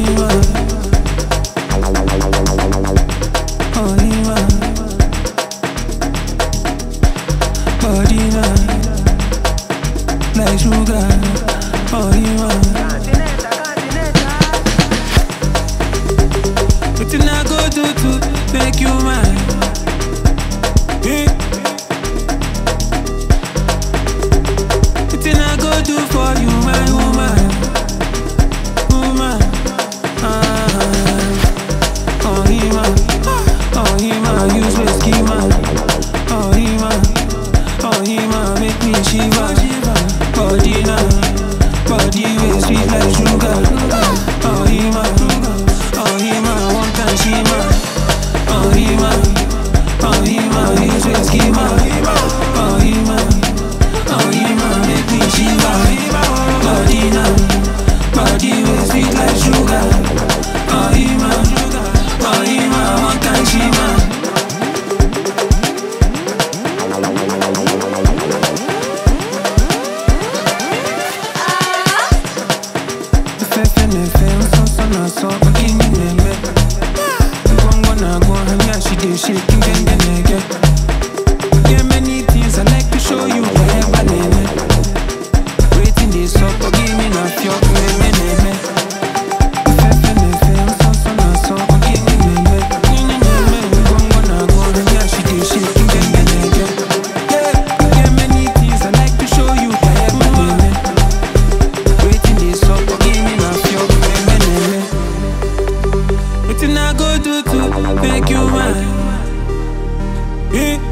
Body like sugar, oh you are. Nothing I go do to make you mine. Nothing I go do for you, my woman, woman. Oh hima, useless schema. Oh hima, make me shiver. Body way sweet like sugar. Oh hima, one time shima. Oh hima, useless schema. Oh hima, make me shiver. Body way sweet like sugar. Oh hima, one time shima. Shaking again. There many things I like to show you. Waiting this up, but give me enough. Nothing I go do to make you mine.